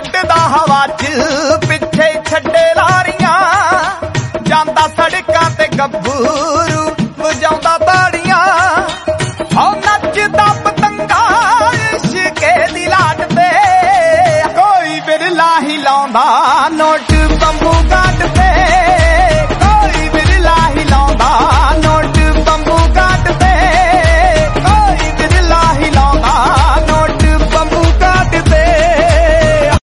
ਉੱਡਦਾ ਹਵਾ 'ਚ ਪਿੱਛੇ ਛੱਡੇ ਲਾਰੀਆਂ ਜਾਂਦਾ ਸੜਕਾਂ ਤੇ ਗੱਭਰੂ ਵਜਾਉਂਦਾ ਤਾੜੀਆਂ ਹੋ ਨੱਚਦਾ ਪਤੰਗਾ ਇਸ਼ਕੇ ਦੀ ਲਾਟ ਤੇ ਕੋਈ ਬਿਰਲਾ ਹੀ ਲਾਉਂਦਾ ਨੋਟ